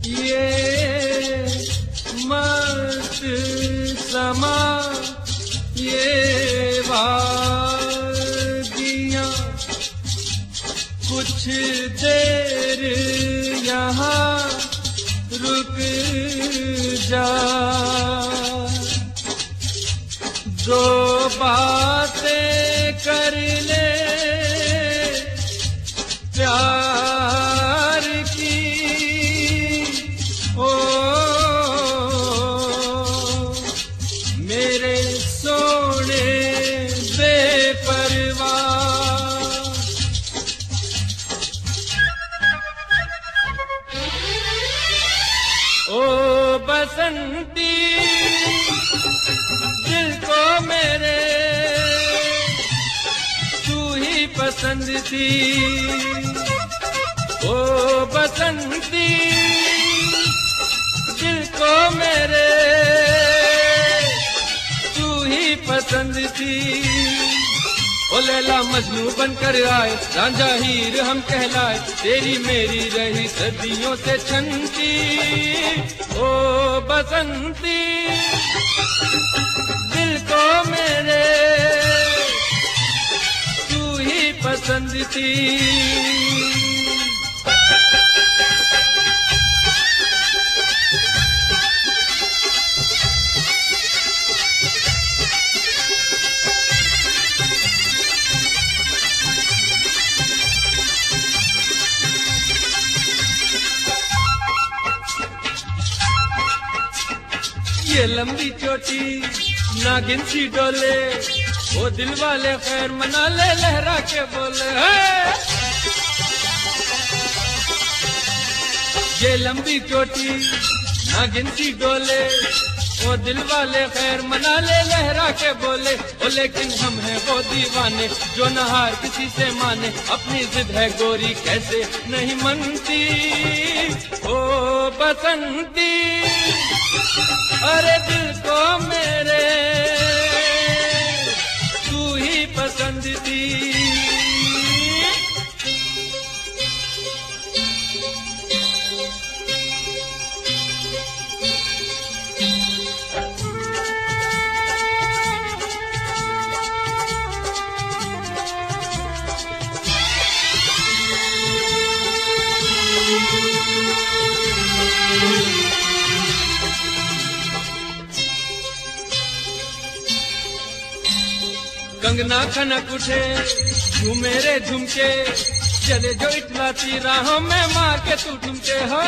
ये मस्त समा ये वादियाँ कुछ देर यहाँ रुक जा, दो बातें कर ले प्यार की। ओ मेरे सोने बेपरवाह, ओ बसंती दिल को मेरे तू ही पसंद थी। ओ बसंती दिल को मेरे तू ही पसंद थी। ओ लैला मजनू बनकर आए, रांझा हीर हम कहलाए, तेरी मेरी रही सदियों से छंती। ओ बसंती दिल को मेरे तू ही पसंद थी। ये लंबी चोटी नागिन सी डोले, वो दिल वाले खैर मना ले लहरा के बोले। ये लंबी चोटी नागिन सी डोले, वो दिल वाले खैर मना ले लहरा के बोले। ओ लेकिन हम हैं वो दीवाने जो नहार किसी से माने, अपनी जिद है गोरी कैसे नहीं मनती। ओ बसंती अरे दिल को मेरे तू ही पसंद थी। कंगना खनक उठे तू मेरे झुमके, चले जो इटलाती राहों में मार के तू ठुमके। है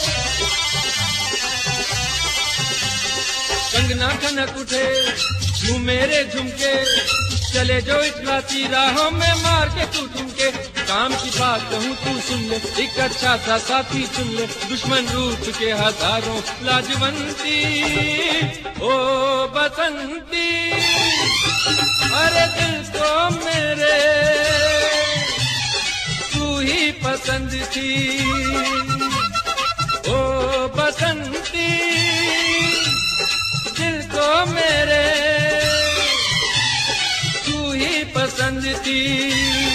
कंगना खनक उठे तू मेरे झुमके, चले जो इटलाती राहों में मार के तू ठुमके। काम की बात कहूँ तू सुन ले, एक अच्छा सा साथी चुन ले, दुश्मन रूठ के हजारों लाजवंती। ओ बसंती अरे दिल को मेरे तू ही पसंद थी। ओ बसंती दिल को मेरे तू ही पसंद थी।